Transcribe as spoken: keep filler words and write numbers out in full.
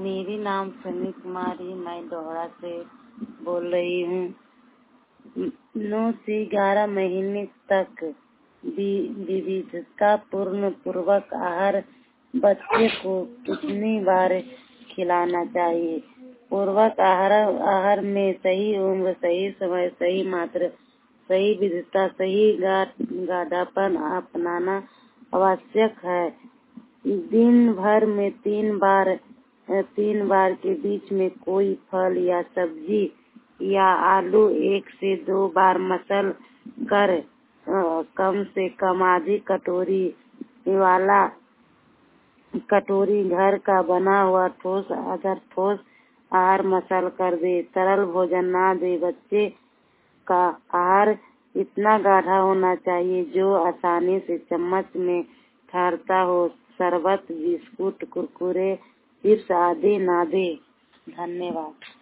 मेरी नाम सनी कुमारी, मैं दोहरा से बोल रही हूँ। नौ से ग्यारह महीने तक विविधता पूर्ण पूर्वक आहार बच्चे को कितनी बार खिलाना चाहिए? पूर्वक आहार आहार में सही उम्र, सही समय, सही मात्रा, सही विविधता, सही गाढ़ापन अपनाना आवश्यक है। दिन भर में तीन बार तीन बार के बीच में कोई फल या सब्जी या आलू एक से दो बार मसल कर कम से कम आधी कटोरी वाला कटोरी घर का बना हुआ ठोस अगर ठोस आहार मसल कर दे। तरल भोजन ना दे। बच्चे का आहार इतना गाढ़ा होना चाहिए जो आसानी से चम्मच में ठहरता हो। शरबत, बिस्कुट, कुरकुरे, चिप्स आदि ना दे। धन्यवाद।